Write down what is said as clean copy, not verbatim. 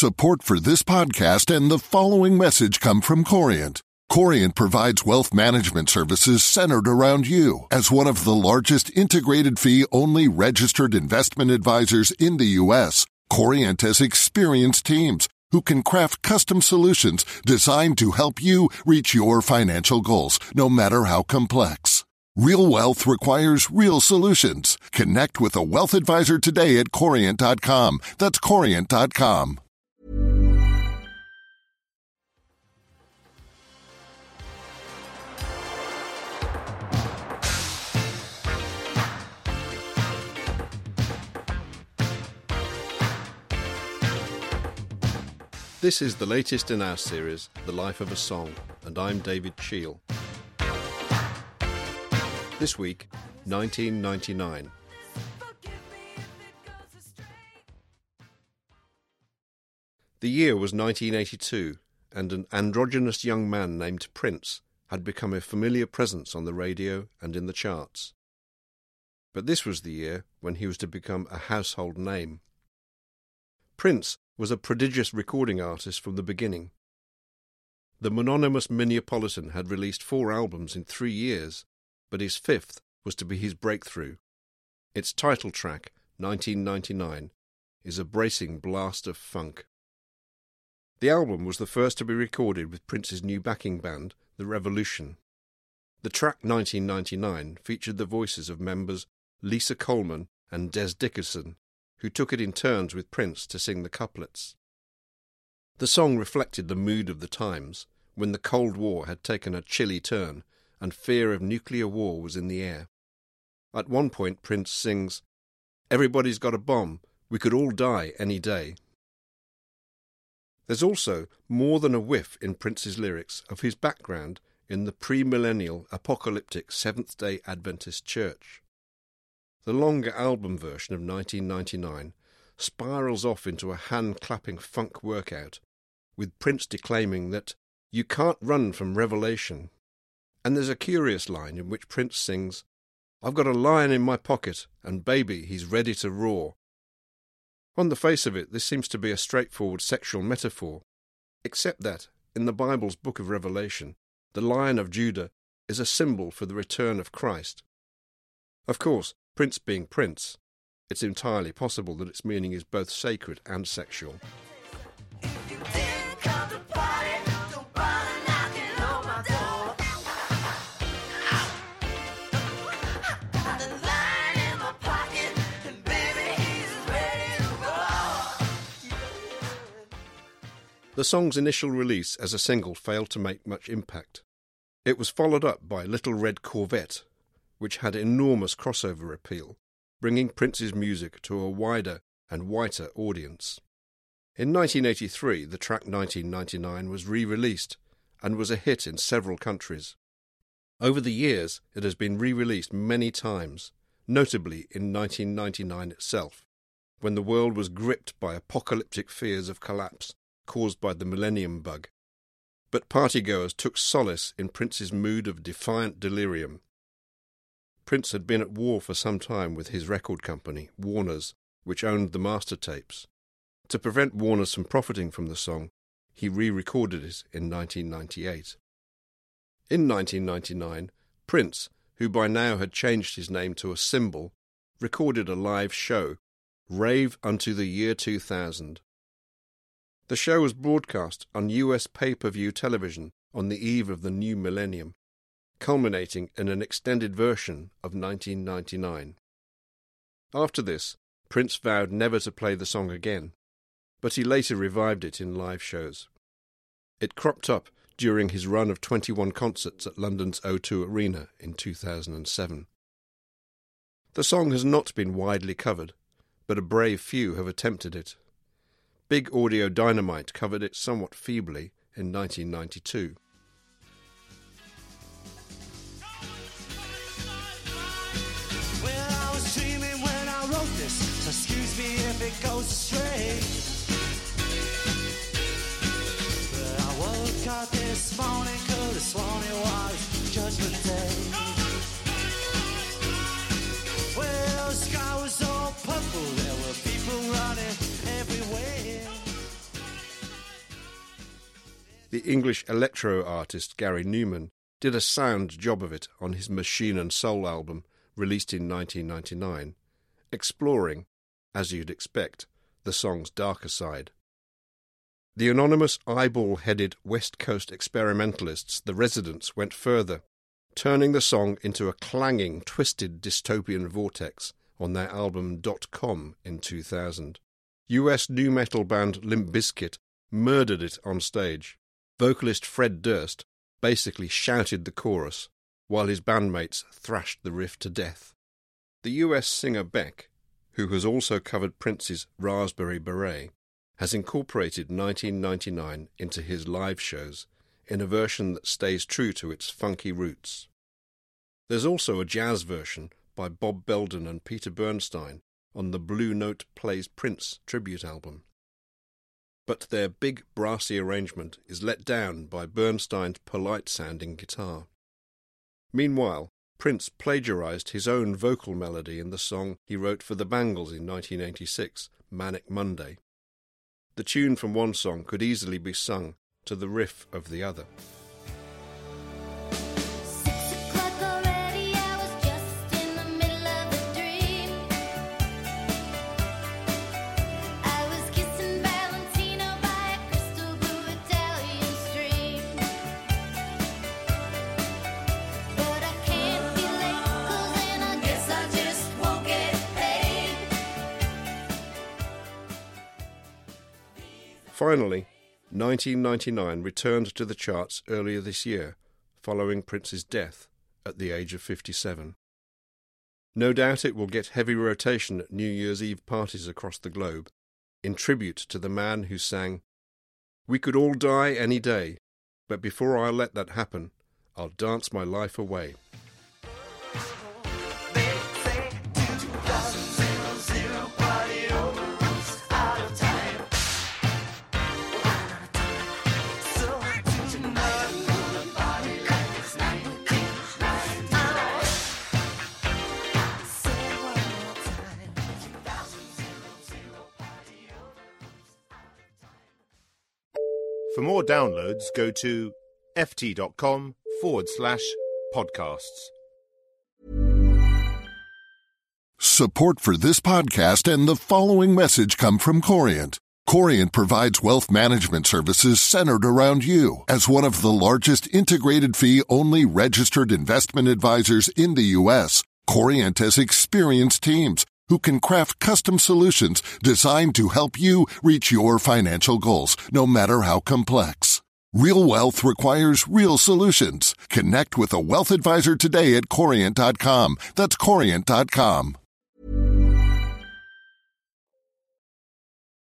Support for this podcast and the following message come from Corient. Corient provides wealth management services centered around you. As one of the largest integrated fee-only registered investment advisors in the U.S., Corient has experienced teams who can craft custom solutions designed to help you reach your financial goals, no matter how complex. Real wealth requires real solutions. Connect with a wealth advisor today at Corient.com. That's Corient.com. This is the latest in our series, The Life of a Song, and I'm David Shiel. This week, 1999. The year was 1982, and an androgynous young man named Prince had become a familiar presence on the radio and in the charts. But this was the year when he was to become a household name. Prince was a prodigious recording artist from the beginning. The mononymous Minneapolitan had released 4 albums in 3 years, but his 5th was to be his breakthrough. Its title track, 1999, is a bracing blast of funk. The album was the first to be recorded with Prince's new backing band, The Revolution. The track 1999 featured the voices of members Lisa Coleman and Des Dickerson, who took it in turns with Prince to sing the couplets. The song reflected the mood of the times, when the Cold War had taken a chilly turn and fear of nuclear war was in the air. At one point Prince sings, "Everybody's got a bomb, we could all die any day." There's also more than a whiff in Prince's lyrics of his background in the pre-millennial apocalyptic Seventh-day Adventist Church. The longer album version of 1999 spirals off into a hand-clapping funk workout, with Prince declaiming that you can't run from revelation. And there's a curious line in which Prince sings, "I've got a lion in my pocket, and baby, he's ready to roar." On the face of it, this seems to be a straightforward sexual metaphor, except that, in the Bible's book of Revelation, the Lion of Judah is a symbol for the return of Christ. Of course, Prince being Prince, it's entirely possible that its meaning is both sacred and sexual. The song's initial release as a single failed to make much impact. It was followed up by Little Red Corvette, which had enormous crossover appeal, bringing Prince's music to a wider and whiter audience. In 1983, the track 1999 was re-released and was a hit in several countries. Over the years, it has been re-released many times, notably in 1999 itself, when the world was gripped by apocalyptic fears of collapse caused by the millennium bug. But partygoers took solace in Prince's mood of defiant delirium. Prince had been at war for some time with his record company, Warner's, which owned the master tapes. To prevent Warner's from profiting from the song, he re-recorded it in 1998. In 1999, Prince, who by now had changed his name to a symbol, recorded a live show, Rave Unto the Year 2000. The show was broadcast on US pay-per-view television on the eve of the new millennium, culminating in an extended version of 1999. After this, Prince vowed never to play the song again, but he later revived it in live shows. It cropped up during his run of 21 concerts at London's O2 Arena in 2007. The song has not been widely covered, but a brave few have attempted it. Big Audio Dynamite covered it somewhat feebly in 1992. Excuse me if it goes astray, but I woke up this morning, could have sworn it was Judgment Day. Well, the sky was all purple, there were people running everywhere. The English electro artist Gary Newman did a sound job of it on his Machine and Soul album, released in 1999, exploring, as you'd expect, the song's darker side. The anonymous eyeball-headed West Coast experimentalists, The Residents, went further, turning the song into a clanging, twisted dystopian vortex on their album .com in 2000. US nu metal band Limp Bizkit murdered it on stage. Vocalist Fred Durst basically shouted the chorus, while his bandmates thrashed the riff to death. The US singer Beck, who has also covered Prince's Raspberry Beret, has incorporated 1999 into his live shows in a version that stays true to its funky roots. There's also a jazz version by Bob Belden and Peter Bernstein on the Blue Note Plays Prince tribute album. But their big brassy arrangement is let down by Bernstein's polite-sounding guitar. Meanwhile, Prince plagiarized his own vocal melody in the song he wrote for the Bangles in 1986, Manic Monday. The tune from one song could easily be sung to the riff of the other. Finally, 1999 returned to the charts earlier this year, following Prince's death at the age of 57. No doubt it will get heavy rotation at New Year's Eve parties across the globe, in tribute to the man who sang, "We could all die any day, but before I let that happen, I'll dance my life away." For more downloads, go to ft.com/podcasts. Support for this podcast and the following message come from Corient. Corient provides wealth management services centered around you. As one of the largest integrated fee-only registered investment advisors in the U.S., Corient has experienced teams who can craft custom solutions designed to help you reach your financial goals, no matter how complex. Real wealth requires real solutions. Connect with a wealth advisor today at Corient.com. That's Corient.com.